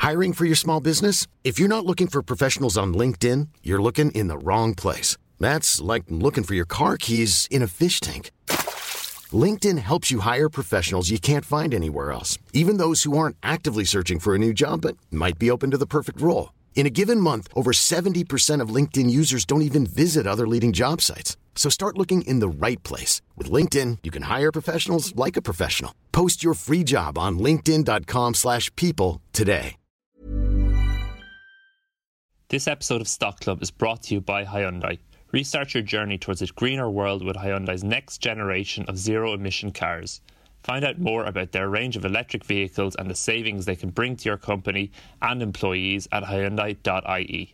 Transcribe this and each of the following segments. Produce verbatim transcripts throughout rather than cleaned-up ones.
Hiring for your small business? If you're not looking for professionals on LinkedIn, you're looking in the wrong place. That's like looking for your car keys in a fish tank. LinkedIn helps you hire professionals you can't find anywhere else, even those who aren't actively searching for a new job but might be open to the perfect role. In a given month, over seventy percent of LinkedIn users don't even visit other leading job sites. So start looking in the right place. With LinkedIn, you can hire professionals like a professional. Post your free job on linkedin.com slash people today. This episode of Stock Club is brought to you by Hyundai. Restart your journey towards a greener world with Hyundai's next generation of zero-emission cars. Find out more about their range of electric vehicles and the savings they can bring to your company and employees at hyundai dot I E.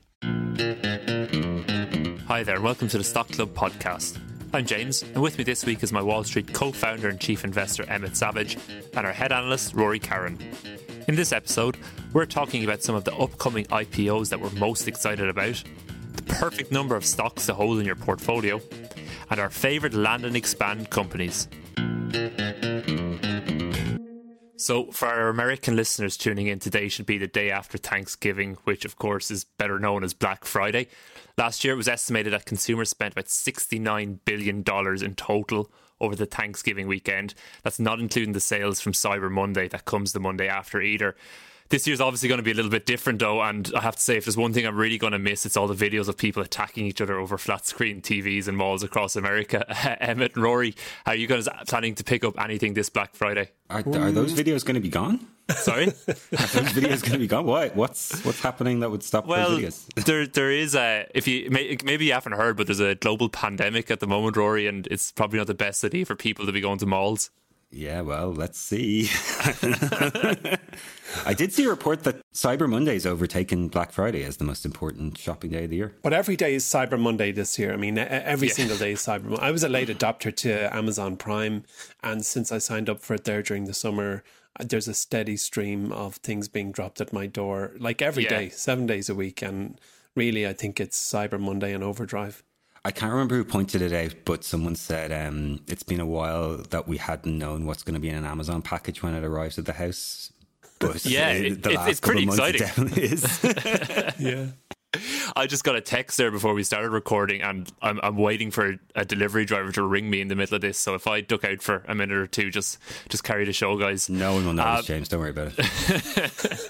Hi there and welcome to the Stock Club podcast. I'm James, and with me this week is my Wall Street co-founder and chief investor Emmett Savage and our head analyst Rory Carron. In this episode, we're talking about some of the upcoming I P Os that we're most excited about, the perfect number of stocks to hold in your portfolio, and our favourite land and expand companies. So for our American listeners tuning in, today should be the day after Thanksgiving, which of course is better known as Black Friday. Last year it was estimated that consumers spent about sixty-nine billion dollars in total over the Thanksgiving weekend. That's not including the sales from Cyber Monday that comes the Monday after either. This year's obviously going to be a little bit different though, and I have to say, if there's one thing I'm really going to miss, it's all the videos of people attacking each other over flat screen T Vs in malls across America. Emmett and Rory, how are you guys planning to pick up anything this Black Friday? Are, are those videos going to be gone? Sorry? Are those videos going to be gone? Why? What's what's happening that would stop well, those videos? there there is a, if you maybe you haven't heard, but there's a global pandemic at the moment, Rory, and it's probably not the best idea for people to be going to malls. Yeah, well, let's see. I did see a report that Cyber Monday has overtaken Black Friday as the most important shopping day of the year. But every day is Cyber Monday this year. I mean, every yeah. single day is Cyber Monday. I was a late adopter to Amazon Prime, and since I signed up for it there during the summer, there's a steady stream of things being dropped at my door, like every yeah. day, seven days a week. And really, I think it's Cyber Monday and overdrive. I can't remember who pointed it out, but someone said um, it's been a while that we hadn't known what's going to be in an Amazon package when it arrives at the house. But yeah, it, the it, last it's pretty exciting. Is. Yeah. I just got a text there before we started recording, and I'm, I'm waiting for a delivery driver to ring me in the middle of this. So if I duck out for a minute or two, just just carry the show, guys. No one will notice, uh, James. Don't worry about it.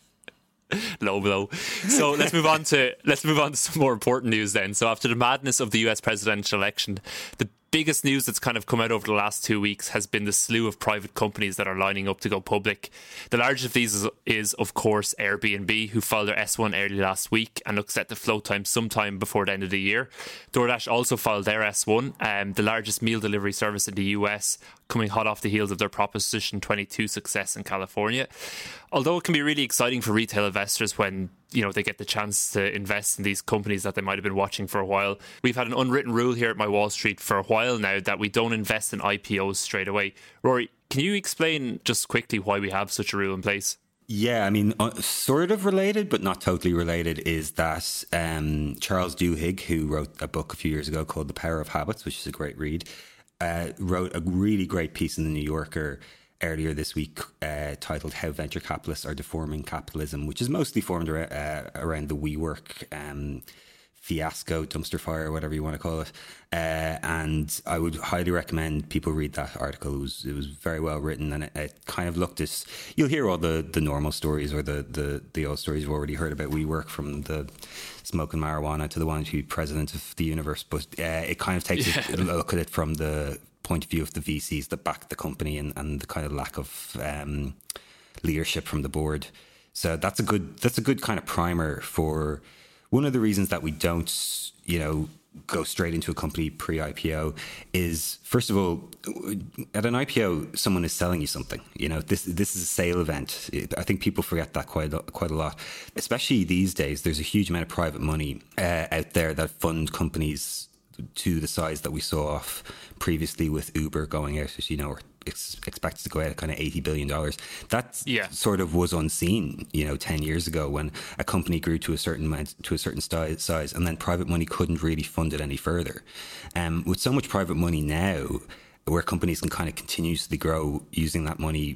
Low blow. So let's move on to let's move on to some more important news then. So after the madness of the U S presidential election, the biggest news that's kind of come out over the last two weeks has been the slew of private companies that are lining up to go public. The largest of these is, is of course, Airbnb, who filed their S one early last week and looks set to float time sometime before the end of the year. DoorDash also filed their S one, um, the largest meal delivery service in the U S, coming hot off the heels of their Proposition twenty-two success in California. Although it can be really exciting for retail investors when, you know, they get the chance to invest in these companies that they might have been watching for a while. We've had an unwritten rule here at My Wall Street for a while now that we don't invest in I P Os straight away. Rory, can you explain just quickly why we have such a rule in place? Yeah, I mean, uh, sort of related, but not totally related, is that um, Charles Duhigg, who wrote a book a few years ago called The Power of Habits, which is a great read, uh, wrote a really great piece in The New Yorker earlier this week uh, titled How Venture Capitalists Are Deforming Capitalism, which is mostly formed around, uh, around the WeWork um, fiasco, dumpster fire, whatever you want to call it. Uh, and I would highly recommend people read that article. It was, it was very well written, and it, it kind of looked at, you'll hear all the, the normal stories or the, the, the old stories you've already heard about WeWork, from the smoking marijuana to the one to be president of the universe. But uh, it kind of takes yeah. a look at it from the point of view of the V Cs that back the company, and, and the kind of lack of um, leadership from the board. So that's a good that's a good kind of primer for one of the reasons that we don't, you know, go straight into a company pre-I P O is, first of all, at an I P O, someone is selling you something. You know, this this is a sale event. I think people forget that quite a, quite a lot, especially these days. There's a huge amount of private money uh, out there that fund companies to the size that we saw off previously with Uber going out, you know, it's expected to go out at kind of eighty billion dollars. That yeah. sort of was unseen, you know, ten years ago, when a company grew to a certain amount, to a certain size, and then private money couldn't really fund it any further. Um, with so much private money now, where companies can kind of continuously grow using that money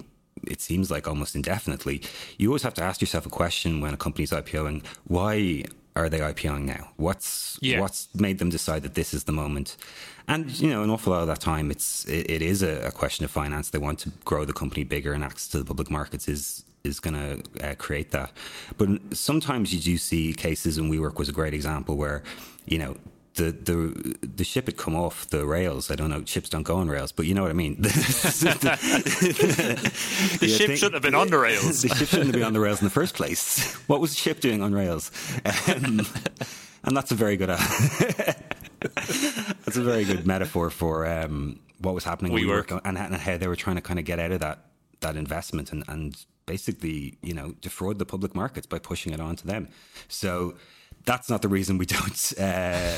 it seems like almost indefinitely, you always have to ask yourself a question when a company's IPOing: why are they IPOing now? What's yeah. what's made them decide that this is the moment? And you know, an awful lot of that time, it's it, it is a, a question of finance. They want to grow the company bigger, and access to the public markets is is going to uh, create that. But sometimes you do see cases, and WeWork was a great example where, you know, the the the ship had come off the rails. I don't know, ships don't go on rails, but you know what I mean. the the ship thing, shouldn't have been on the rails. The ship shouldn't have been on the rails in the first place. What was the ship doing on rails? Um, and that's a very good. Uh, that's a very good metaphor for um, what was happening. We WeWork and, and how they were trying to kind of get out of that that investment and and basically, you know, defraud the public markets by pushing it onto them. So. That's not the reason we don't. Uh,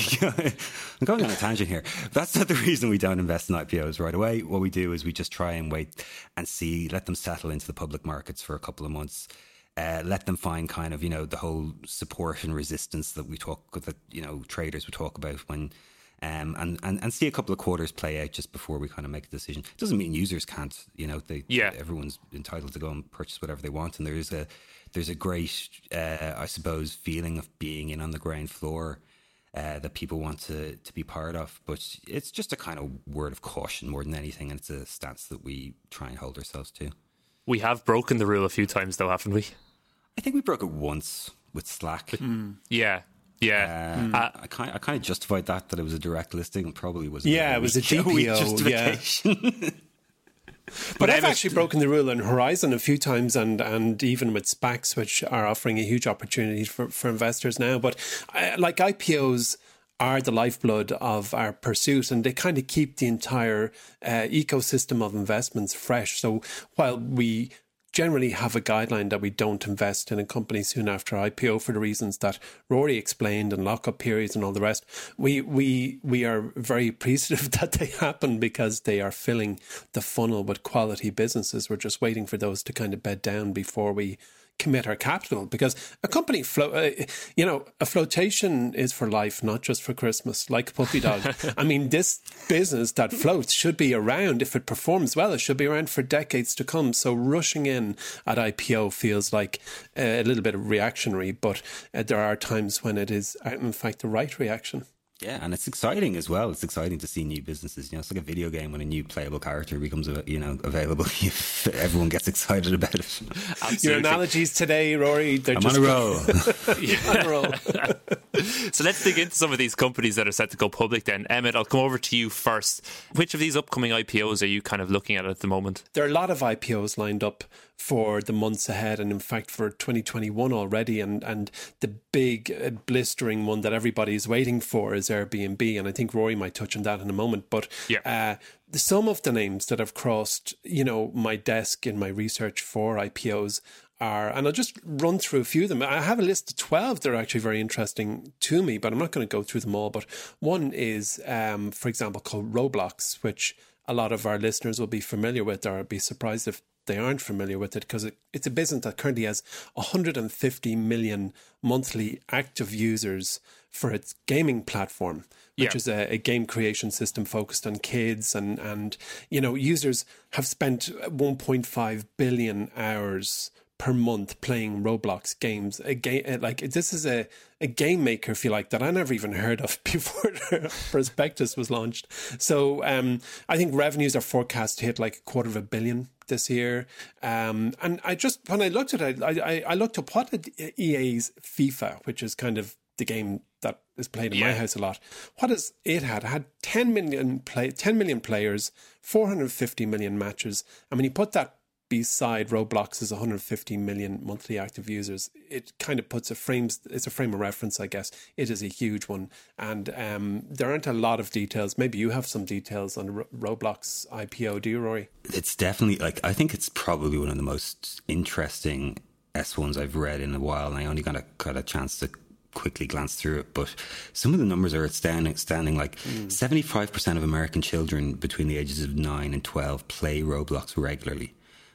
I'm going on a tangent here. That's not the reason we don't invest in I P Os right away. What we do is we just try and wait and see, let them settle into the public markets for a couple of months. Uh, let them find kind of, you know, the whole support and resistance that we talk, that, you know, traders would talk about when, um, and, and, and see a couple of quarters play out just before we kind of make a decision. It doesn't mean users can't, you know, they, yeah. everyone's entitled to go and purchase whatever they want. And there's a, There's a great, uh, I suppose, feeling of being in on the ground floor uh, that people want to, to be part of. But it's just a kind of word of caution more than anything. And it's a stance that we try and hold ourselves to. We have broken the rule a few times, though, haven't we? I think we broke it once with Slack. Mm. Yeah. Yeah. Uh, mm. I, I, kind of, I kind of justified that, that it was a direct listing and probably was. Yeah, it was a D P O. Justification. Yeah. But I've actually broken the rule on Horizon a few times, and, and even with SPACs, which are offering a huge opportunity for, for investors now. But uh, like I P Os are the lifeblood of our pursuit, and they kind of keep the entire uh, ecosystem of investments fresh. So while we generally have a guideline that we don't invest in a company soon after I P O for the reasons that Rory explained and lockup periods and all the rest, we we we are very appreciative that they happen because they are filling the funnel with quality businesses. We're just waiting for those to kind of bed down before we commit our capital, because a company flow, uh, you know, a flotation is for life, not just for Christmas, like Puppy Dog. I mean, this business that floats should be around. If it performs well, it should be around for decades to come. So rushing in at I P O feels like uh, a little bit of reactionary, but uh, there are times when it is, in fact, the right reaction. Yeah, and it's exciting as well. It's exciting to see new businesses. You know, it's like a video game when a new playable character becomes, you know, available. Everyone gets excited about it. Absolutely. Your analogies today, Rory, they're I'm just on a roll. on a roll. So let's dig into some of these companies that are set to go public then. Emmett, I'll come over to you first. Which of these upcoming I P Os are you kind of looking at at the moment? There are a lot of I P Os lined up for the months ahead, and in fact for twenty twenty-one already, and and the big uh, blistering one that everybody is waiting for is Airbnb, and I think Rory might touch on that in a moment. But yeah. uh, some of the names that have crossed, you know, my desk in my research for I P Os are, and I'll just run through a few of them. I have a list of twelve that are actually very interesting to me, but I'm not going to go through them all. But one is, um, for example, called Roblox, which a lot of our listeners will be familiar with, or be surprised if they aren't familiar with it, because it, it's a business that currently has one hundred fifty million monthly active users for its gaming platform, which yeah. is a, a game creation system focused on kids. And, and, you know, users have spent one point five billion hours per month playing Roblox games. A game, like this is a, a game maker, if you like, that I never even heard of before the prospectus was launched. So um, I think revenues are forecast to hit like a quarter of a billion this year. Um, and I just, when I looked at it, I, I, I looked up what did E A's FIFA, which is kind of the game that is played in yeah. my house a lot. What has it had? It had ten million play, ten million players, four hundred fifty million matches. And when you put that beside Roblox's one hundred fifty million monthly active users, it kind of puts a frames, it's a frame of reference, I guess. It is a huge one. And um, there aren't a lot of details. Maybe you have some details on the Roblox I P O, do you, Rory? It's definitely, like, I think it's probably one of the most interesting S ones I've read in a while. And I only got a, got a chance to quickly glance through it, but some of the numbers are outstanding. Standing like mm. seventy-five percent of American children between the ages of nine and twelve play Roblox regularly,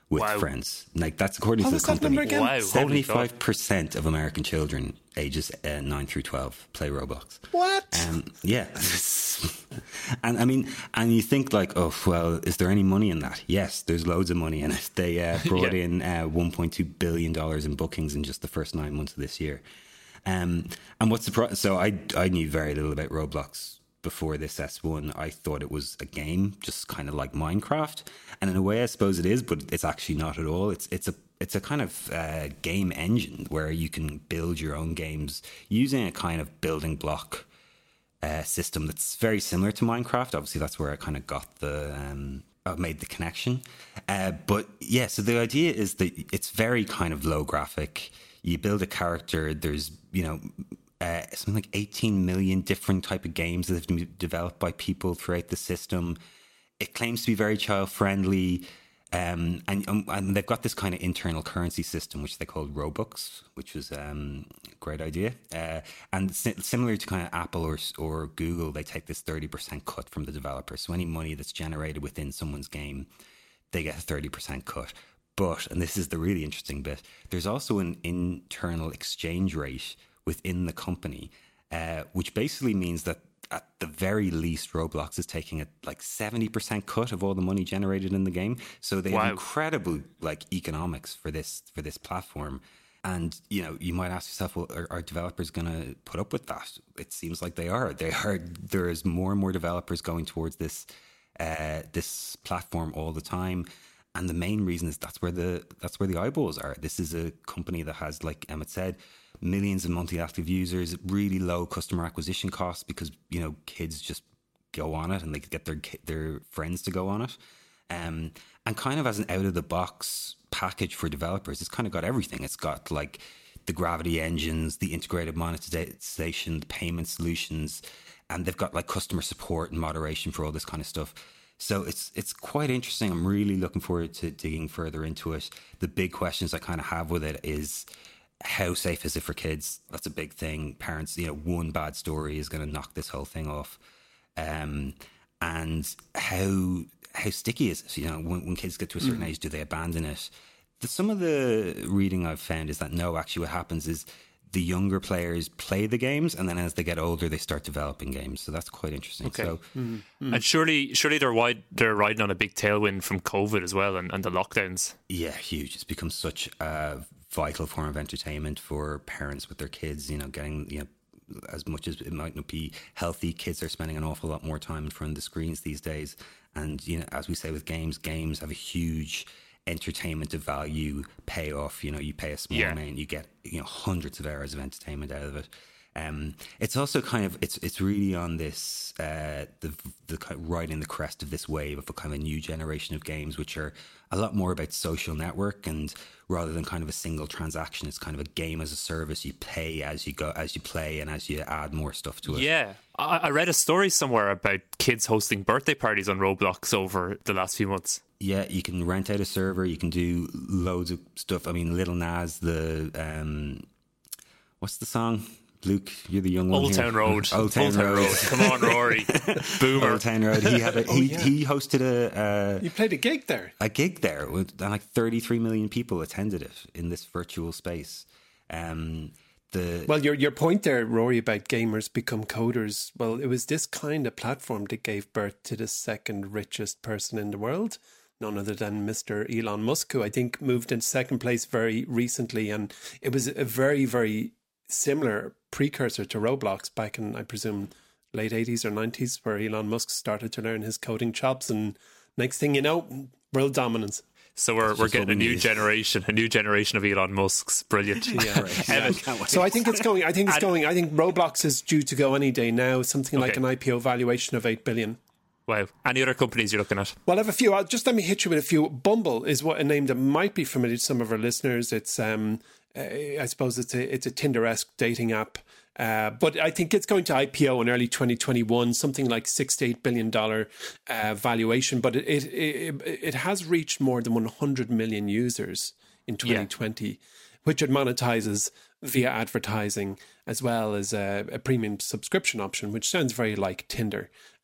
with Wow. friends. Like that's according How to was the that company. number again? Wow. Seventy-five percent of American children ages uh, nine through twelve play Roblox. What? Um, yeah, and I mean, and you think like, oh well, is there any money in that? Yes, there's loads of money in it. They uh, brought Yeah. in uh, one point two billion dollars in bookings in just the first nine months of this year. Um, and what's the pro- so I I knew very little about Roblox before this S one. I thought it was a game, just kind of like Minecraft, and in a way, I suppose it is, but it's actually not at all. It's it's a it's a kind of uh, game engine where you can build your own games using a kind of building block uh, system that's very similar to Minecraft. Obviously, that's where I kind of got the um, I made the connection. Uh, but yeah, so the idea is that it's very kind of low graphic. You build a character. There's you know. Uh, something like eighteen million different type of games that have been developed by people throughout the system. It claims to be very child friendly, um, and um, and they've got this kind of internal currency system which they called Robux, which was um, a great idea. Uh, and si- similar to kind of Apple or or Google, they take this thirty percent cut from the developer. So any money that's generated within someone's game, they get a thirty percent cut. But, and this is the really interesting bit, there's also an internal exchange rate within the company, uh, which basically means that at the very least, Roblox is taking a like seventy percent cut of all the money generated in the game. So they Wow. have incredible like economics for this for this platform. And you know, you might ask yourself, well, are, are developers going to put up with that? It seems like they are. They are. There is more and more developers going towards this uh, this platform all the time. And the main reason is that's where the that's where the eyeballs are. This is a company that has, like Emmett said, millions of monthly active users, really low customer acquisition costs because you know kids just go on it and they get their their friends to go on it. Um, and kind of as an out of the box package for developers, it's kind of got everything. It's got like the Gravity engines, the integrated monetization, the payment solutions, and they've got like customer support and moderation for all this kind of stuff. So it's it's quite interesting. I'm really looking forward to digging further into it. The big questions I kind of have with it is, how safe is it for kids? That's a big thing. Parents, you know, one bad story is going to knock this whole thing off. Um, and how how sticky is it? You know, when, when kids get to a certain mm. age, do they abandon it? The, some of the reading I've found is that no, actually what happens is the younger players play the games, and then as they get older, they start developing games. So that's quite interesting. Okay. So, mm. And surely, surely they're wide, they're riding on a big tailwind from COVID as well, and, and the lockdowns. Yeah, huge. It's become such a vital form of entertainment for parents with their kids. You know, getting you know as much as it might not be healthy, kids are spending an awful lot more time in front of the screens these days. And you know, as we say with games, games have a huge entertainment of value payoff. You know, you pay a small yeah. amount, you get you know hundreds of hours of entertainment out of it. Um, it's also kind of it's it's really on this uh, the the kind of riding the crest of this wave of a kind of a new generation of games, which are a lot more about social network, and rather than kind of a single transaction, it's kind of a game as a service. You pay as you go, as you play, and as you add more stuff to it. Yeah, I, I read a story somewhere about kids hosting birthday parties on Roblox over the last few months. Yeah, you can rent out a server. You can do loads of stuff. I mean, Lil Nas, the um, what's the song? Luke, you're the young one. Old here. Town Road. Old Town, Old Town Road. Road. Come on, Rory. Boomer. Old Town Road. He had a, oh, he yeah. he hosted a, a you played a gig there. A gig there, with, and like thirty-three million people attended it in this virtual space. Um, the well, your your point there, Rory, about gamers become coders. Well, it was this kind of platform that gave birth to the second richest person in the world. None other than Mister Elon Musk, who I think moved into second place very recently. And it was a very, very similar precursor to Roblox back in, I presume, late eighties or nineties, where Elon Musk started to learn his coding chops. And next thing you know, world dominance. So we're That's we're just getting what a we new need. generation, a new generation of Elon Musks. Brilliant. Yeah. Right. Evan, Yeah, So I think it's going, I think it's And- going, I think Roblox is due to go any day now, something like Okay. an I P O valuation of eight billion. Wow. Any other companies you're looking at? Well, I have a few. I'll just let me hit you with a few. Bumble is what a name that might be familiar to some of our listeners. It's, um, uh, I suppose it's a it's a Tinder-esque dating app, uh, but I think it's going to I P O in early twenty twenty-one, something like six to eight billion dollar uh, valuation. But it, it it it has reached more than one hundred million users in twenty twenty, yeah. which it monetizes via advertising as well as a, a premium subscription option, which sounds very like Tinder.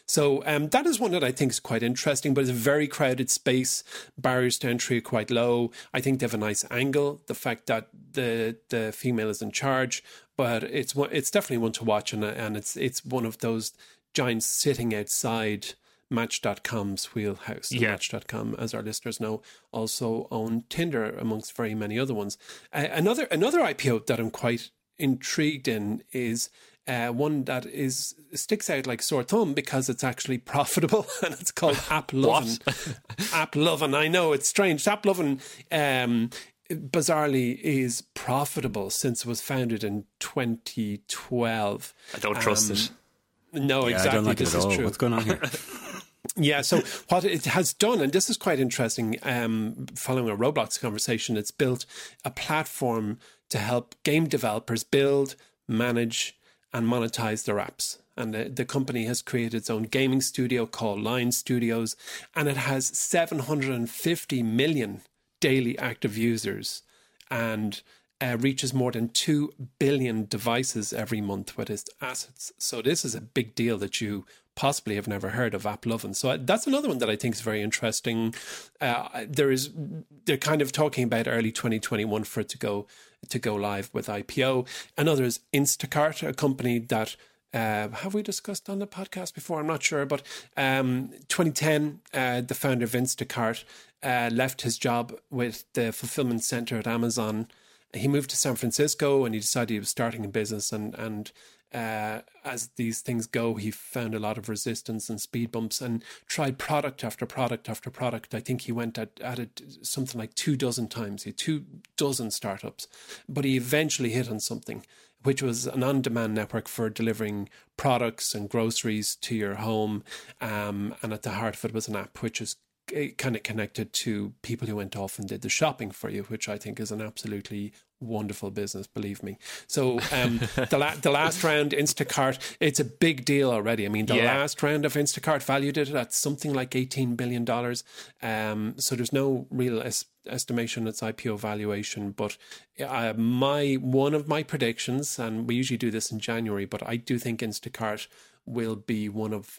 So um, that is one that I think is quite interesting, but it's a very crowded space. Barriers to entry are quite low. I think they have a nice angle, the fact that the the female is in charge, but it's one, it's definitely one to watch, and and it's it's one of those giants sitting outside Match dot com's wheelhouse. Yeah. Match dot com, as our listeners know, also own Tinder amongst very many other ones. Uh, another another I P O that I'm quite intrigued in is uh, one that is sticks out like sore thumb because it's actually profitable, and it's called AppLovin. AppLovin. I know it's strange. AppLovin, um, bizarrely, is profitable since it was founded in twenty twelve. I don't trust um, it. No, Yeah, exactly. I don't like this it at is all. true. What's going on here? Yeah, so what it has done, and this is quite interesting, um, following a Roblox conversation, it's built a platform to help game developers build, manage, and monetize their apps. And the, the company has created its own gaming studio called Lion Studios, and it has seven hundred fifty million daily active users and uh, reaches more than two billion devices every month with its assets. So this is a big deal that you possibly have never heard of, AppLovin. So that's another one that I think is very interesting. Uh, there is, they're kind of talking about early twenty twenty-one for it to go to go live with I P O. Another is Instacart, a company that uh, have we discussed on the podcast before? I'm not sure, but um, twenty ten, uh, the founder of Instacart uh, left his job with the fulfillment center at Amazon. He moved to San Francisco and he decided he was starting a business, and and Uh, as these things go, he found a lot of resistance and speed bumps and tried product after product after product. I think he went at, at it something like two dozen times. He had two dozen startups, but he eventually hit on something, which was an on-demand network for delivering products and groceries to your home. Um, and at the heart of it was an app which is kind of connected to people who went off and did the shopping for you, which I think is an absolutely wonderful business, believe me. So um, the, la- the last round, Instacart, it's a big deal already. I mean, the Yeah. last round of Instacart valued it at something like eighteen billion dollars. Um, so there's no real es- estimation its I P O valuation. But uh, my one of my predictions, and we usually do this in January, but I do think Instacart will be one of,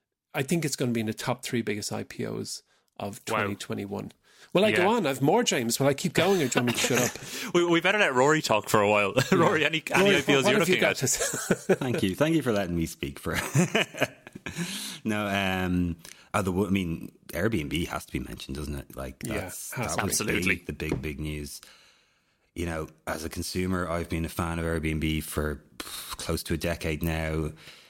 I think it's going to be in the top three biggest I P Os of twenty twenty-one. Wow. Will I Yeah. go on? I have more, James. Will I keep going, or do you want me to shut up? We, we better let Rory talk for a while. Rory, any, any Rory, I P Os what you're have you looking got at? to say? Thank you. Thank you for letting me speak for No, um although I mean Airbnb has to be mentioned, doesn't it? Like Yeah, that's has that to was be. Absolutely. the, the big, big news. You know, as a consumer, I've been a fan of Airbnb for close to a decade now.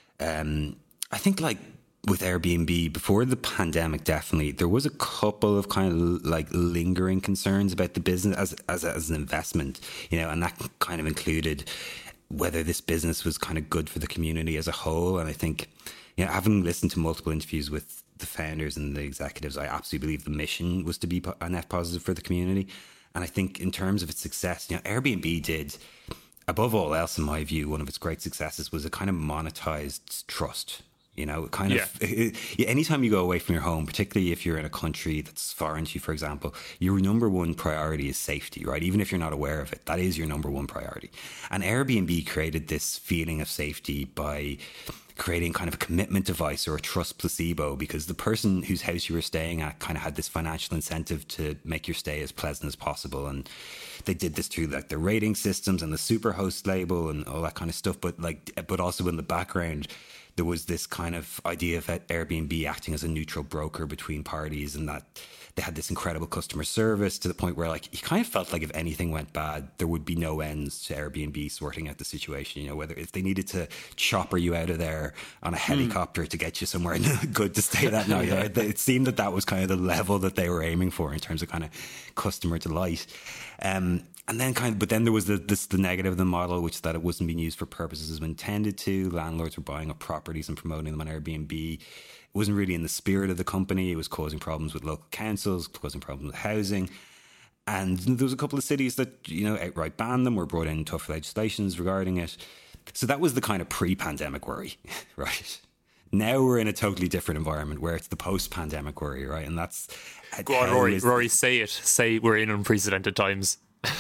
Um I think like with Airbnb before the pandemic, definitely there was a couple of kind of like lingering concerns about the business as as as an investment, you know, and that kind of included whether this business was kind of good for the community as a whole. And I think, you know, having listened to multiple interviews with the founders and the executives, I absolutely believe the mission was to be a net positive for the community. And I think in terms of its success, you know, Airbnb did, above all else, in my view, one of its great successes was a kind of monetized trust. You know, kind Yeah. of, it, it, anytime you go away from your home, particularly if you're in a country that's foreign to you, for example, your number one priority is safety, right? Even if you're not aware of it, that is your number one priority. And Airbnb created this feeling of safety by creating kind of a commitment device or a trust placebo, because the person whose house you were staying at kind of had this financial incentive to make your stay as pleasant as possible. And they did this through like the rating systems and the Superhost label and all that kind of stuff. But like, but also in the background, there was this kind of idea of Airbnb acting as a neutral broker between parties, and that they had this incredible customer service to the point where like you kind of felt like if anything went bad, there would be no ends to Airbnb sorting out the situation. You know, whether if they needed to chopper you out of there on a helicopter mm. to get you somewhere good to stay that night, right? It seemed that that was kind of the level that they were aiming for in terms of kind of customer delight. Um, And then kind of, but then there was the, this, the negative of the model, which is that it wasn't being used for purposes as intended to. Landlords were buying up properties and promoting them on Airbnb. It wasn't really in the spirit of the company. It was causing problems with local councils, causing problems with housing. And there was a couple of cities that, you know, outright banned them or brought in tough legislations regarding it. So that was the kind of pre-pandemic worry, right? Now we're in a totally different environment where it's the post-pandemic worry, right? And that's... Go on, Rory, Rory, say it. Say we're in unprecedented times.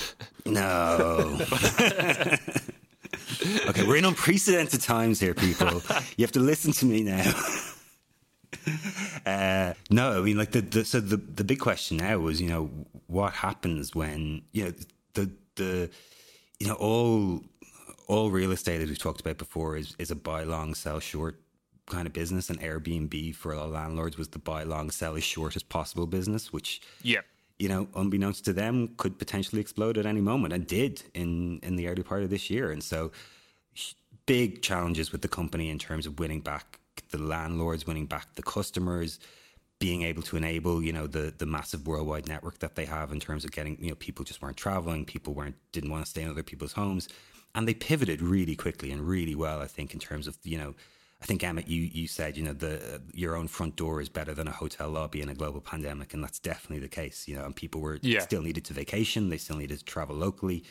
No. Okay, we're in unprecedented times here, people. You have to listen to me now. uh, no, I mean, like the, the so the the big question now was, you know, what happens when, you know, the the you know all all real estate, as we've talked about before, is is a buy long sell short kind of business, and Airbnb for a lot of landlords was the buy long sell as short as possible business, which yeah. you know, unbeknownst to them, could potentially explode at any moment, and did in in the early part of this year. And so, big challenges with the company in terms of winning back the landlords, winning back the customers, being able to enable, you know, the the massive worldwide network that they have in terms of getting, you know, people just weren't traveling, people weren't didn't want to stay in other people's homes, and they pivoted really quickly and really well, I think, in terms of, you know, I think, Emmett, you, you said, you know, the uh, your own front door is better than a hotel lobby in a global pandemic, and that's definitely the case, you know, and people were yeah. still needed to vacation, they still needed to travel locally.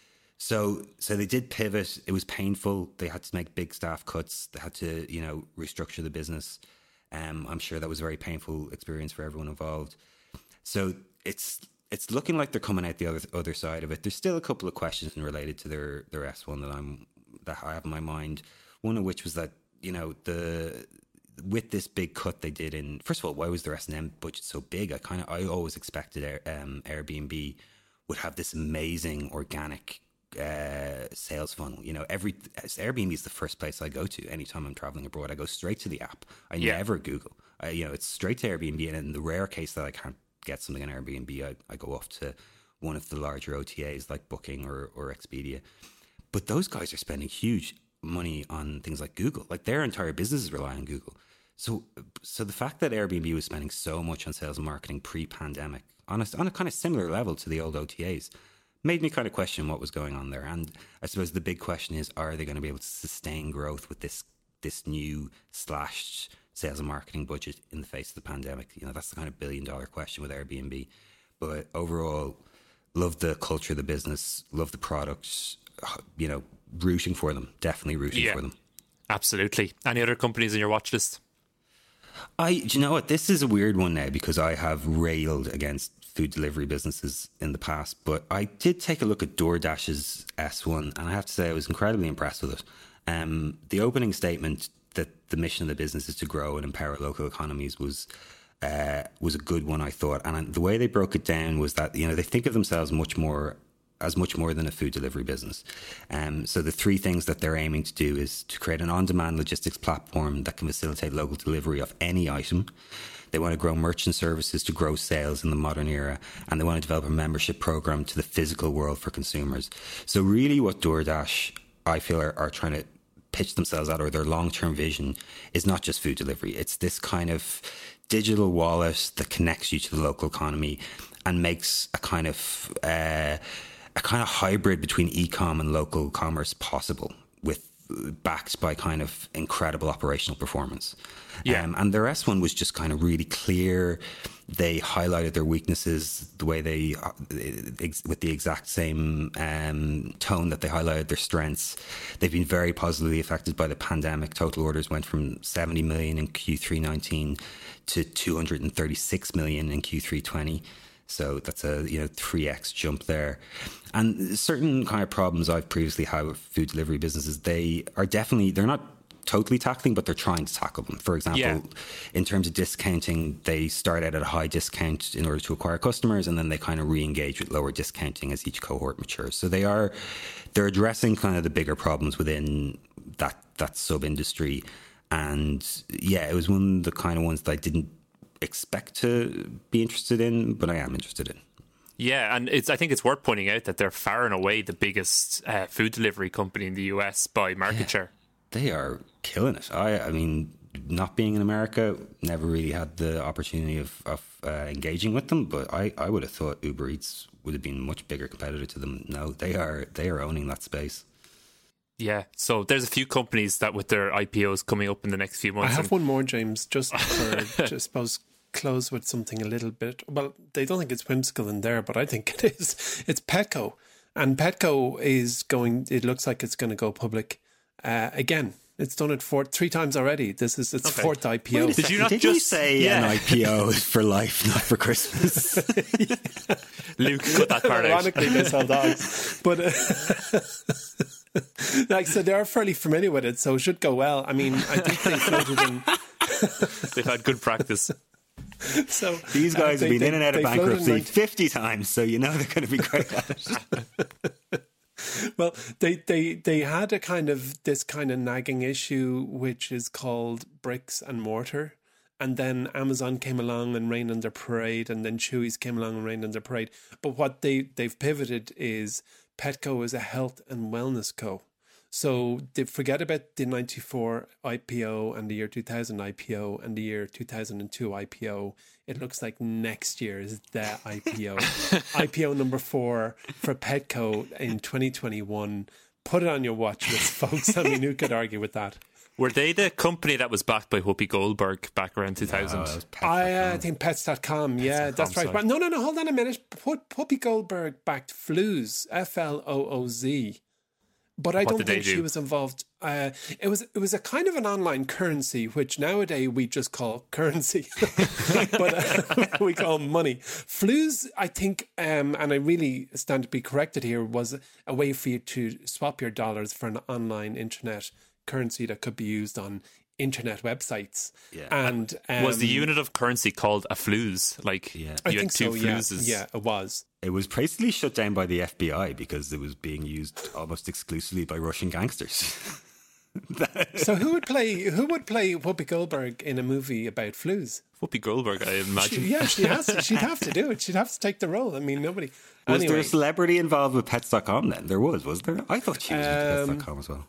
So so they did pivot. It was painful. They had to make big staff cuts. They had to, you know, restructure the business. Um, I'm sure that was a very painful experience for everyone involved. So it's it's looking like they're coming out the other other side of it. There's still a couple of questions related to their, their S one that I'm that I have in my mind. One of which was that, you know, the with this big cut they did in, first of all, why was their S and M budget so big? I kind of I always expected Air, um, Airbnb would have this amazing organic uh, sales funnel. You know, every Airbnb is the first place I go to anytime I'm traveling abroad. I go straight to the app. I yeah. never Google. I, you know, it's straight to Airbnb, and in the rare case that I can't get something on Airbnb, I, I go off to one of the larger O T As like Booking or, or Expedia. But those guys are spending huge money on things like Google. Like their entire businesses rely on Google. So so the fact that Airbnb was spending so much on sales and marketing pre-pandemic on a, on a kind of similar level to the old O T As made me kind of question what was going on there. And I suppose the big question is, are they going to be able to sustain growth with this this new slashed sales and marketing budget in the face of the pandemic? You know, that's the kind of billion dollar question with Airbnb. But overall, love the culture of the business, love the products, you know, rooting for them, definitely rooting yeah, for them. Absolutely. Any other companies in your watch list? I, do you know what? This is a weird one now because I have railed against food delivery businesses in the past, but I did take a look at DoorDash's S one, and I have to say I was incredibly impressed with it. Um, the opening statement that the mission of the business is to grow and empower local economies was uh, was a good one, I thought. And the way they broke it down was that, you know, they think of themselves much more as much more than a food delivery business. Um, so the three things that they're aiming to do is to create an on-demand logistics platform that can facilitate local delivery of any item. They want to grow merchant services to grow sales in the modern era, and they want to develop a membership program to the physical world for consumers. So really what DoorDash, I feel, are, are trying to pitch themselves at, or their long-term vision, is not just food delivery. It's this kind of digital wallet that connects you to the local economy and makes a kind of uh, a kind of hybrid between e-com and local commerce possible, with backed by kind of incredible operational performance. Yeah. Um, and their S one was just kind of really clear. They highlighted their weaknesses the way they, uh, ex- with the exact same um, tone that they highlighted their strengths. They've been very positively affected by the pandemic. Total orders went from seventy million in Q three nineteen to two hundred thirty-six million in Q three twenty. So that's a, you know, three x jump there. And certain kind of problems I've previously had with food delivery businesses, they are definitely, they're not totally tackling, but they're trying to tackle them. For example, yeah. in terms of discounting, they start out at a high discount in order to acquire customers, and then they kind of re-engage with lower discounting as each cohort matures. So they are, they're addressing kind of the bigger problems within that, that sub-industry. And yeah, it was one of the kind of ones that I didn't expect to be interested in, but I am interested in. Yeah, and it's I think it's worth pointing out that they're far and away the biggest uh, food delivery company in the U S by market yeah, share. They are killing it. I, I mean, not being in America, never really had the opportunity of, of uh, engaging with them, but I, I would have thought Uber Eats would have been a much bigger competitor to them. No, they are they are owning that space. Yeah, so there's a few companies that with their I P Os coming up in the next few months. I have one more, James, just for, I suppose, close with something a little bit. Well, they don't think it's whimsical in there, but I think it is. It's Petco. And Petco is going, it looks like it's going to go public uh, again. It's done it four, three times already. This is its okay. fourth I P O. Did you not Did just you say yeah. an I P O is for life, not for Christmas? yeah. Luke, cut that part out. Ironically, they sell dogs. But uh, like, so they are fairly familiar with it, so it should go well. I mean, I think they floated in They've had good practice. So these guys uh, have been they, in and out of they bankruptcy floated fifty times, so you know they're going to be great at it. Well, they, they, they had a kind of this kind of nagging issue, which is called bricks and mortar. And then Amazon came along and rained on their parade, and then Chewy's came along and rained on their parade. But what they, they've pivoted is Petco is a health and wellness co. So they forget about the ninety-four I P O and the year two thousand I P O and the year two thousand two I P O. It looks like next year is the I P O. I P O number four for Petco in twenty twenty-one. Put it on your watch list, folks. I mean, who could argue with that? Were they the company that was backed by Whoopi Goldberg back around two thousand? No, I uh, think pets dot com. Yeah, dot com, that's right. sorry. But no, no, no. Hold on a minute. Put Whoopi Goldberg backed Flooz, F L O O Z. But I What don't did they think she do? was involved. Uh, it was it was a kind of an online currency, which nowadays we just call currency, but uh, we call money. Flooz, I think, um, and I really stand to be corrected here, was a way for you to swap your dollars for an online internet currency that could be used on internet websites. Yeah. And um, Was the unit of currency called a flooz? Like, Yeah. you I had think two so. Yeah, floozes. yeah, it was. It was basically shut down by the F B I because it was being used almost exclusively by Russian gangsters. So who would play who would play Whoopi Goldberg in a movie about flus? Whoopi Goldberg, I She, imagine. yeah, she has. To, she'd have to do it. She'd have to take the role. I mean, nobody. Was anyway, there a celebrity involved with pets dot com then? There was, was there? I thought she was with pets dot com as well.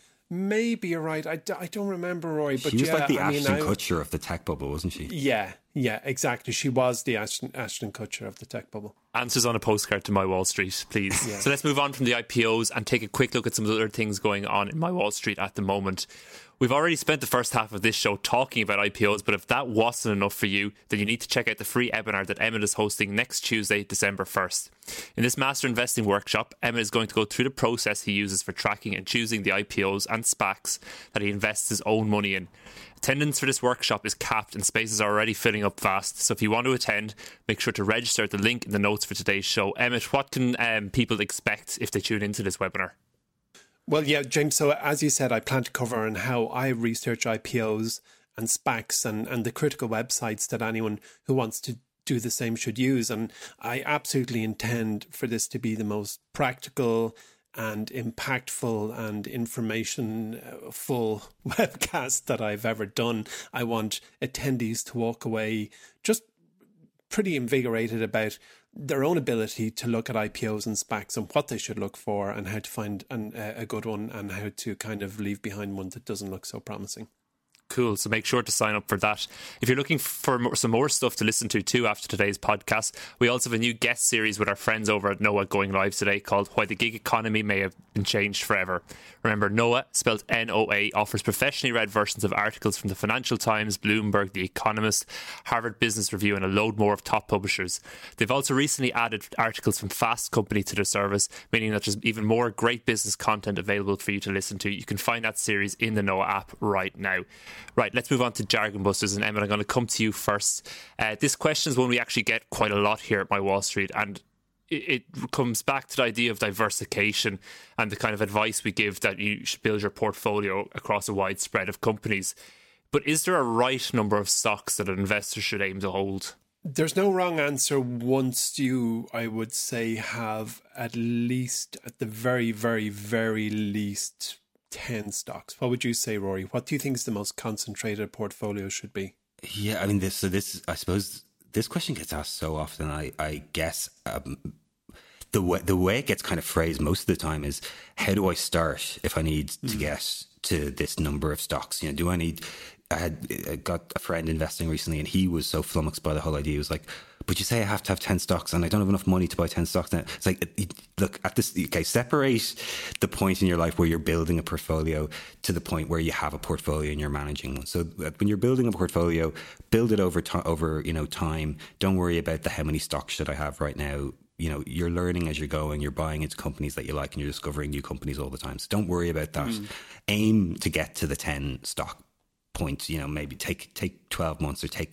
maybe you're right. I, d- I don't remember, Roy. But She was yeah, like the I mean, Ashton I- Kutcher of the tech bubble, wasn't she? Yeah, yeah, exactly. She was the Ashton, Ashton Kutcher of the tech bubble. Answers on a postcard to My Wall Street, please. So let's move on from the I P Os and take a quick look at some of the other things going on in My Wall Street at the moment. We've already spent the first half of this show talking about I P Os, but if that wasn't enough for you, then you need to check out the free webinar that Emmett is hosting next Tuesday, December first. In this Master Investing Workshop, Emmett is going to go through the process he uses for tracking and choosing the I P Os and SPACs that he invests his own money in. Attendance for this workshop is capped and spaces are already filling up fast, so if you want to attend, make sure to register at the link in the notes for today's show. Emmett, what can um, people expect if they tune into this webinar? Well, yeah, James. So as you said, I plan to cover on how I research I P Os and SPACs and, and the critical websites that anyone who wants to do the same should use. And I absolutely intend for this to be the most practical and impactful and information full webcast that I've ever done. I want attendees to walk away just pretty invigorated about their own ability to look at I P Os and SPACs and what they should look for and how to find an, a good one and how to kind of leave behind one that doesn't look so promising. Cool. So make sure to sign up for that. If you're looking for more, some more stuff to listen to too after today's podcast, we also have a new guest series with our friends over at Noah going live today called Why the Gig Economy May Have Been Changed Forever. Remember, Noah, spelled N O A, offers professionally read versions of articles from the Financial Times, Bloomberg, The Economist, Harvard Business Review, and a load more of top publishers. They've also recently added articles from Fast Company to their service, meaning that there's even more great business content available for you to listen to. You can find that series in the Noah app right now. Right, let's move on to Jargon Busters. And Emma, I'm going to come to you first. Uh, this question is one we actually get quite a lot here at My Wall Street, and it, it comes back to the idea of diversification and the kind of advice we give that you should build your portfolio across a wide spread of companies. But is there a right number of stocks that an investor should aim to hold? There's no wrong answer once you, I would say, have at least, at the very, very, very least, ten stocks. What would you say, Rory? What do you think is the most concentrated portfolio should be? Yeah, I mean, this. So this, I suppose, this question gets asked so often. I, I guess um, the way the way it gets kind of phrased most of the time is, how do I start if I need mm. to get to this number of stocks? You know, do I need? I had I got a friend investing recently, and he was so flummoxed by the whole idea. He was like, "But you say I have to have ten stocks, and I don't have enough money to buy ten stocks now." It's like, look at this. Okay, separate the point in your life where you're building a portfolio to the point where you have a portfolio and you're managing one. So when you're building a portfolio, build it over to, over you know time. Don't worry about the how many stocks should I have right now. You know, you're learning as you're going. You're buying into companies that you like, and you're discovering new companies all the time. So don't worry about that. Mm. Aim to get to the ten stock point. You know, maybe take take twelve months or take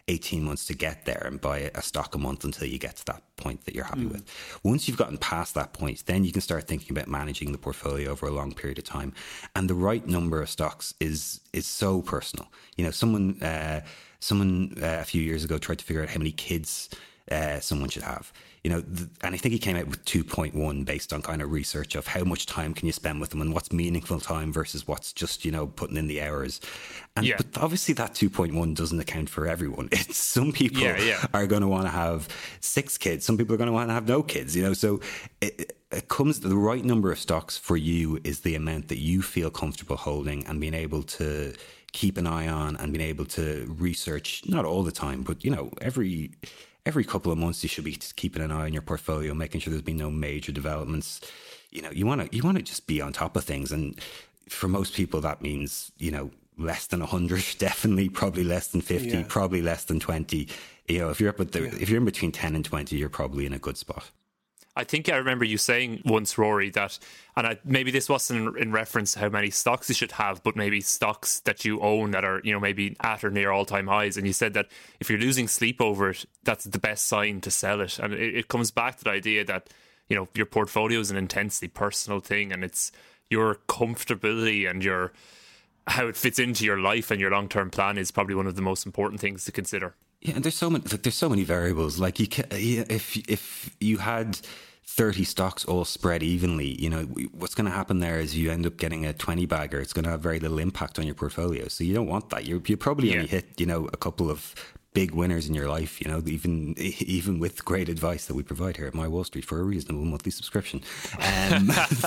eighteen months to get there and buy a stock a month until you get to that point that you're happy mm. with. Once you've gotten past that point, then you can start thinking about managing the portfolio over a long period of time. And the right number of stocks is is so personal. You know, someone uh, someone uh, a few years ago tried to figure out how many kids uh, someone should have. You know, th- and I think he came out with two point one based on kind of research of how much time can you spend with them and what's meaningful time versus what's just, you know, putting in the hours. And yeah. But obviously that two point one doesn't account for everyone. It's some people yeah, yeah. are going to want to have six kids. Some people are going to want to have no kids, you know. So it, it comes, the right number of stocks for you is the amount that you feel comfortable holding and being able to keep an eye on and being able to research, not all the time, but, you know, every... Every couple of months, you should be keeping an eye on your portfolio, making sure there's been no major developments. You know, you want to you want to just be on top of things, and for most people, that means, you know, less than a hundred, definitely, probably less than fifty, yeah. probably less than twenty. You know, if you're up with the, yeah. if you're in between ten and twenty, you're probably in a good spot. I think I remember you saying once, Rory, that, and I, maybe this wasn't in reference to how many stocks you should have, but maybe stocks that you own that are, you know, maybe at or near all-time highs. And you said that if you're losing sleep over it, that's the best sign to sell it. And it, it comes back to the idea that, you know, your portfolio is an intensely personal thing, and it's your comfortability and your how it fits into your life and your long-term plan is probably one of the most important things to consider. Yeah, and there's so many, like, there's so many variables. Like, you can, if if you had thirty stocks all spread evenly, you know, what's going to happen there is you end up getting a twenty bagger. It's going to have very little impact on your portfolio. So you don't want that. You you probably yeah. only hit, you know, a couple of big winners in your life, you know, even even with great advice that we provide here at My Wall Street for a reasonable monthly subscription. Um,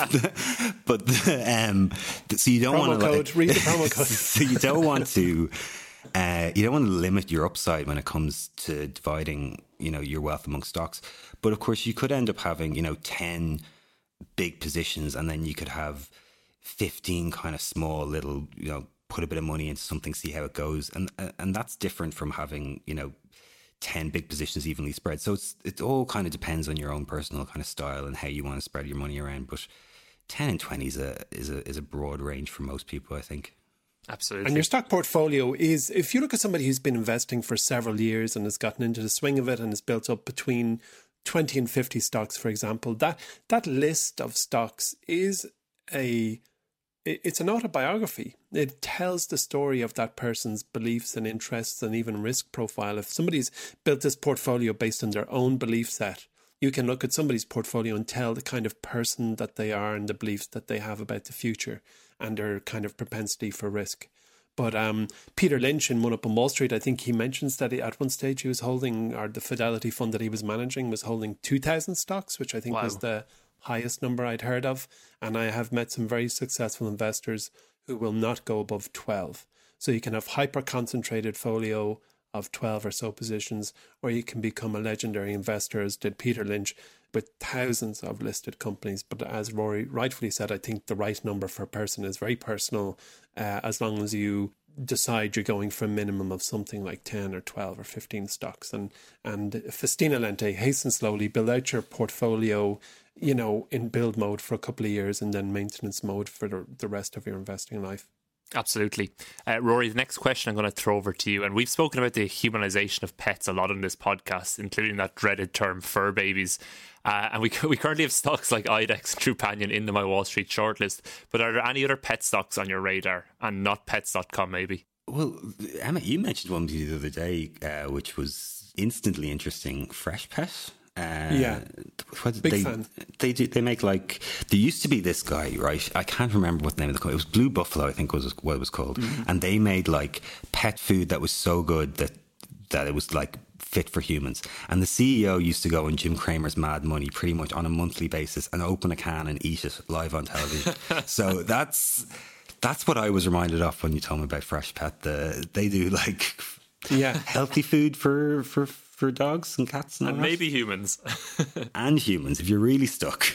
but um, so you don't want to like, read the promo code. So you don't want to. Uh, you don't want to limit your upside when it comes to dividing, you know, your wealth among stocks. But of course, you could end up having, you know, ten big positions, and then you could have fifteen kind of small little, you know, put a bit of money into something, see how it goes, and and that's different from having, you know, ten big positions evenly spread. So it's it all kind of depends on your own personal kind of style and how you want to spread your money around. But ten and twenty is a is a is a broad range for most people, I think. Absolutely. And your stock portfolio is, if you look at somebody who's been investing for several years and has gotten into the swing of it and has built up between twenty and fifty stocks, for example, that that list of stocks is a, it's an autobiography. It tells the story of that person's beliefs and interests and even risk profile. If somebody's built this portfolio based on their own belief set, you can look at somebody's portfolio and tell the kind of person that they are and the beliefs that they have about the future and their kind of propensity for risk. But um, Peter Lynch in One Up on Wall Street, I think he mentions that he, at one stage he was holding, or the Fidelity fund that he was managing was holding two thousand stocks, which I think wow. was the highest number I'd heard of. And I have met some very successful investors who will not go above twelve. So you can have hyper-concentrated folio of twelve or so positions, or you can become a legendary investor, as did Peter Lynch, with thousands of listed companies. But as Rory rightfully said, I think the right number for a person is very personal, uh, as long as you decide you're going for a minimum of something like ten or twelve or fifteen stocks. And and Festina Lente, hasten slowly, build out your portfolio, you know, in build mode for a couple of years and then maintenance mode for the, the rest of your investing life. Absolutely. Uh, Rory, the next question I'm going to throw over to you, and we've spoken about the humanization of pets a lot on this podcast, including that dreaded term fur babies. Uh, and we we currently have stocks like IDEX and Trupanion in the My Wall Street shortlist. But are there any other pet stocks on your radar, and not pets dot com maybe? Well, Emma, you mentioned one the other day, uh, which was instantly interesting, Freshpet. Uh, yeah, what, big they, fan. They do. They make like there used to be this guy, right? I can't remember what the name of the company. It was Blue Buffalo, I think was what it was called. Mm-hmm. And they made like pet food that was so good that that it was like fit for humans. And the C E O used to go on Jim Cramer's Mad Money pretty much on a monthly basis and open a can and eat it live on television. So that's that's what I was reminded of when you told me about Freshpet. The they do like yeah healthy food for for. for dogs and cats and, and maybe humans and humans if you're really stuck.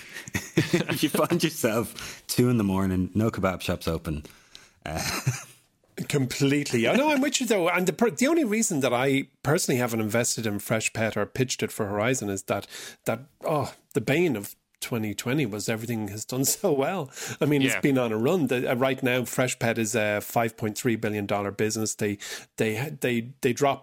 If you find yourself two in the morning, no kebab shops open, uh. Completely. I know, I'm with you though, and the the only reason that I personally haven't invested in Freshpet or pitched it for Horizon is that that oh the bane of twenty twenty was everything has done so well. I mean, yeah. It's been on a run. The, uh, right now, Freshpet is a five point three billion dollars business. They they they they drop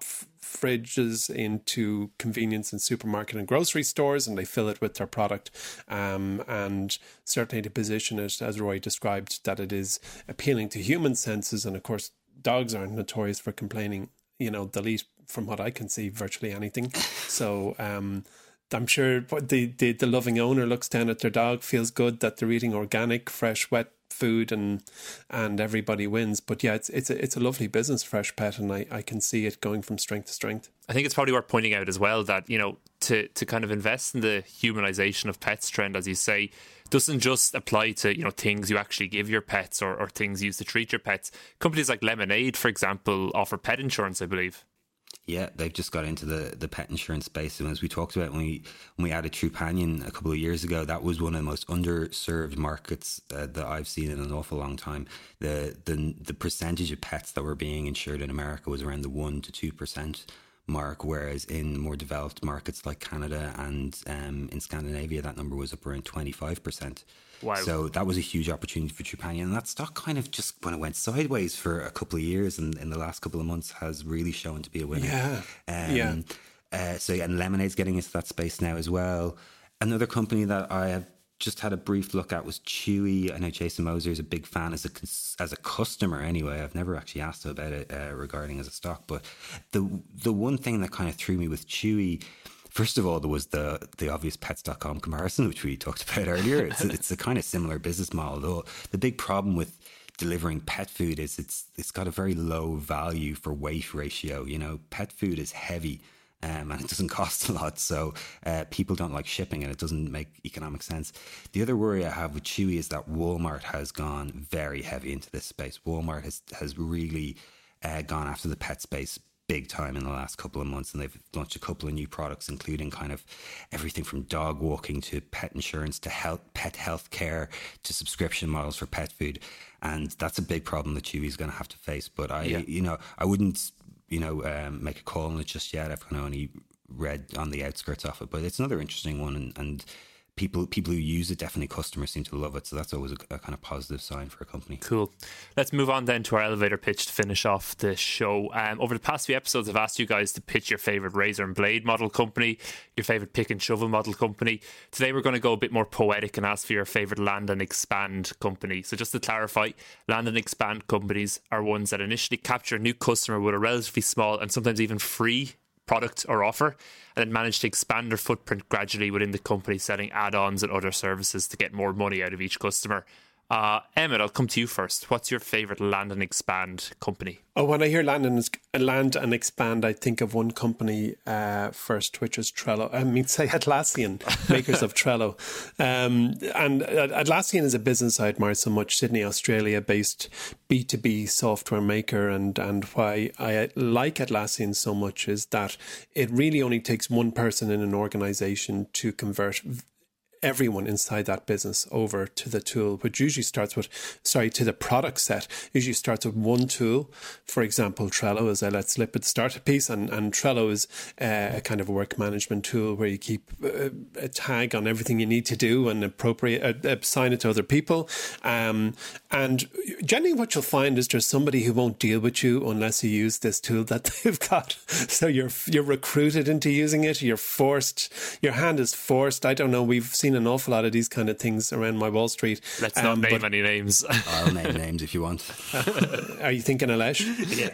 fridges into convenience and supermarket and grocery stores, and they fill it with their product. Um, and certainly to position it, as Roy described, that it is appealing to human senses. And of course, dogs aren't notorious for complaining. You know, they'll eat, from what I can see, virtually anything. So um, I'm sure the, the, the loving owner looks down at their dog, feels good that they're eating organic, fresh, wet food, and and everybody wins. But yeah, it's it's a, it's a lovely business, Freshpet, and I, I can see it going from strength to strength. I think it's probably worth pointing out as well that, you know, to, to kind of invest in the humanization of pets trend, as you say, doesn't just apply to, you know, things you actually give your pets or, or things used to treat your pets. Companies like Lemonade, for example, offer pet insurance, I believe. Yeah, they've just got into the, the pet insurance space. And as we talked about when we when we added Trupanion a couple of years ago, that was one of the most underserved markets uh, that I've seen in an awful long time. The, the the percentage of pets that were being insured in America was around the one to two percent mark, whereas in more developed markets like Canada and um, in Scandinavia, that number was up around twenty-five percent. Wow. So that was a huge opportunity for Trupanion. And that stock kind of just, when it went sideways for a couple of years and in the last couple of months, has really shown to be a winner. Yeah. Um, yeah. Uh, so, yeah, and Lemonade's getting into that space now as well. Another company that I have just had a brief look at was Chewy. I know Jason Moser is a big fan as a as a customer anyway. I've never actually asked him about it uh, regarding as a stock. But the the one thing that kind of threw me with Chewy, first of all, there was the the obvious pets dot com comparison, which we talked about earlier. It's, it's a kind of similar business model, though. The big problem with delivering pet food is it's it's got a very low value for weight ratio. You know, pet food is heavy. Um, and it doesn't cost a lot, so uh, people don't like shipping and it doesn't make economic sense. The other worry I have with Chewy is that Walmart has gone very heavy into this space. Walmart has, has really uh, gone after the pet space big time in the last couple of months, and they've launched a couple of new products, including kind of everything from dog walking to pet insurance to health, pet health care to subscription models for pet food. And that's a big problem that Chewy is going to have to face. But I, yeah. you know, I wouldn't... you know, um, make a call on it just yet. I've kind of only read on the outskirts of it, but it's another interesting one, and, and people people who use it, definitely customers seem to love it, so that's always a, a kind of positive sign for a company. Cool. Let's move on then to our elevator pitch to finish off the show. Um, over the past few episodes, I've asked you guys to pitch your favourite razor and blade model company, your favourite pick and shovel model company. Today we're going to go a bit more poetic and ask for your favourite land and expand company. So just to clarify, land and expand companies are ones that initially capture a new customer with a relatively small and sometimes even free product or offer, and then manage to expand their footprint gradually within the company, selling add-ons and other services to get more money out of each customer. Uh, Emmett, I'll come to you first. What's your favourite land and expand company? Oh, when I hear land and land and expand, I think of one company uh, first, which is Trello. I mean, say Atlassian, makers of Trello. Um, and Atlassian is a business I admire so much. Sydney, Australia-based B two B software maker. And, and why I like Atlassian so much is that it really only takes one person in an organisation to convert everyone inside that business over to the tool, which usually starts with, sorry, to the product set, usually starts with one tool. For example, Trello, as I let slip at the start of piece, and, and Trello is uh, a kind of a work management tool where you keep uh, a tag on everything you need to do and appropriate uh, assign it to other people. Um, and generally what you'll find is there's somebody who won't deal with you unless you use this tool that they've got. So you're you're recruited into using it. You're forced. Your hand is forced. I don't know. We've seen an awful lot of these kind of things around my Wall Street. Let's not um, name any names. I'll name names if you want. Are you thinking Alesh? Yeah.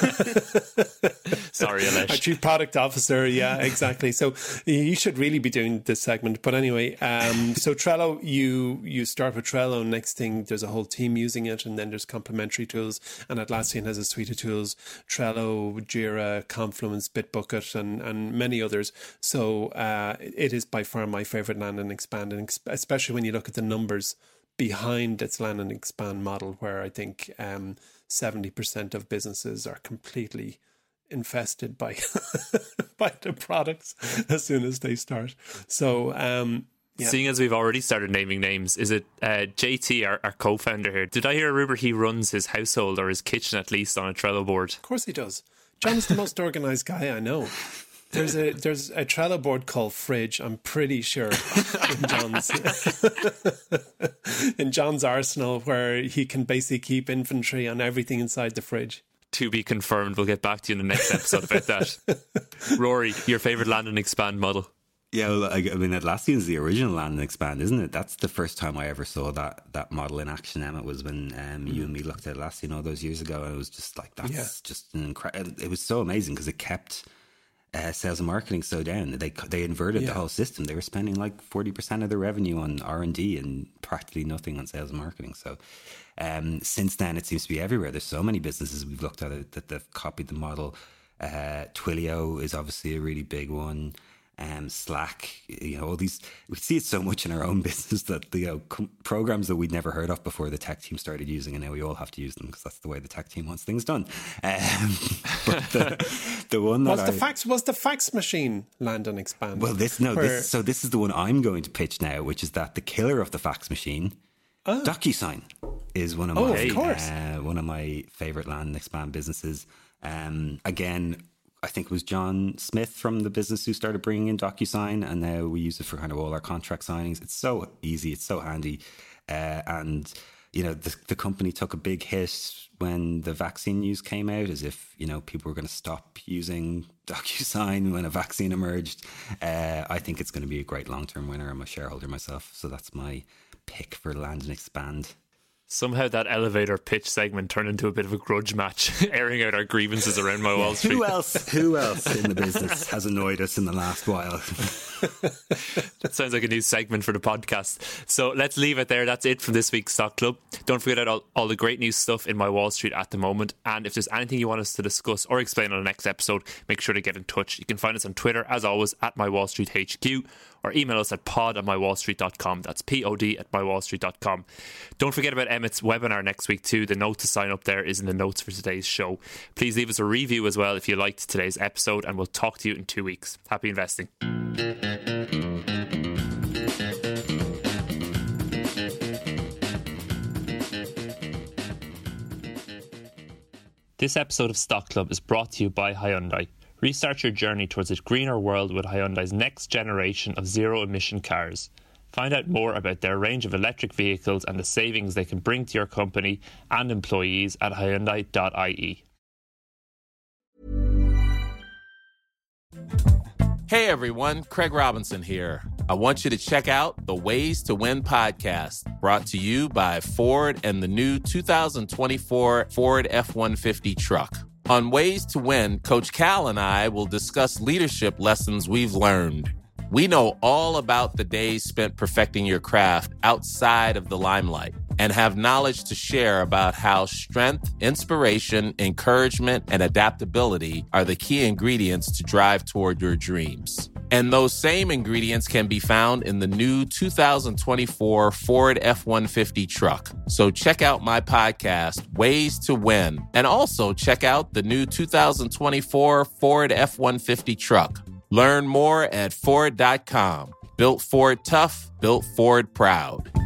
Sorry, Alesh. Our Chief Product Officer. Yeah, exactly. So you should really be doing this segment. But anyway, um, so Trello, you you start with Trello. Next thing, there's a whole team using it, and then there's complementary tools. And Atlassian has a suite of tools: Trello, Jira, Confluence, Bitbucket, and and many others. So uh, it is by far my favorite land and expand, and especially when you look at the numbers behind its land and expand model, where I think um, seventy percent of businesses are completely infested by by the products as soon as they start. So um, yeah. Seeing as we've already started naming names, is it uh, J T, our, our co-founder here? Did I hear a rumour he runs his household or his kitchen at least on a Trello board? Of course he does. John's the most organised guy I know. There's a there's a Trello board called Fridge, I'm pretty sure, in John's in John's arsenal, where he can basically keep inventory on everything inside the fridge. To be confirmed. We'll get back to you in the next episode about that. Rory, your favourite land and expand model? Yeah, well, I, I mean, Atlassian's the original land and expand, isn't it? That's the first time I ever saw that that model in action, Emma, was when um, you and me looked at Atlassian all those years ago. And it was just like, that's yeah. just an incredible... It was so amazing because it kept uh, sales and marketing so down. They they inverted yeah. the whole system. They were spending like forty percent of their revenue on R and D and practically nothing on sales and marketing. So um, since then, it seems to be everywhere. There's so many businesses we've looked at it that they've copied the model. Uh, Twilio is obviously a really big one. Um, Slack, you know, all these, we see it so much in our own business that, you know, com- programs that we'd never heard of before the tech team started using, and now we all have to use them because that's the way the tech team wants things done. Um, but the, the one that was the I, fax was the fax machine land and expand. Well, this no, or, this, so this is the one I'm going to pitch now, which is that the killer of the fax machine, oh. DocuSign, is one of oh, my of course. Uh, one of my favorite land and expand businesses. Um, again. I think it was John Smith from the business who started bringing in DocuSign, and now we use it for kind of all our contract signings. It's so easy, it's so handy, uh, and you know the the company took a big hit when the vaccine news came out, as if you know people were going to stop using DocuSign when a vaccine emerged. Uh, I think it's going to be a great long term winner. I'm a shareholder myself, so that's my pick for land and expand. Somehow that elevator pitch segment turned into a bit of a grudge match, airing out our grievances around my Wall Street. Who else? Who else in the business has annoyed us in the last while? That sounds like a new segment for the podcast. So let's leave it there. That's it from this week's Stock Club. Don't forget all, all the great new stuff in My Wall Street at the moment. And if there's anything you want us to discuss or explain on the next episode, make sure to get in touch. You can find us on Twitter, as always, at My Wall Street H Q, or email us at pod at my wall street dot com. That's P O D at my wall street dot com. Don't forget about Emmett's webinar next week too. The note to sign up there is in the notes for today's show. Please leave us a review as well if you liked today's episode, and we'll talk to you in two weeks. Happy investing. This episode of Stock Club is brought to you by Hyundai. Restart your journey towards a greener world with Hyundai's next generation of zero-emission cars. Find out more about their range of electric vehicles and the savings they can bring to your company and employees at hyundai dot I E. Hey everyone, Craig Robinson here. I want you to check out the Ways to Win podcast, brought to you by Ford and the new two thousand twenty-four Ford F one fifty truck. On Ways to Win, Coach Cal and I will discuss leadership lessons we've learned. We know all about the days spent perfecting your craft outside of the limelight and have knowledge to share about how strength, inspiration, encouragement, and adaptability are the key ingredients to drive toward your dreams. And those same ingredients can be found in the new two thousand twenty-four Ford F one fifty truck. So check out my podcast, Ways to Win, and also check out the new two thousand twenty-four Ford F one fifty truck. Learn more at Ford dot com. Built Ford tough, built Ford proud.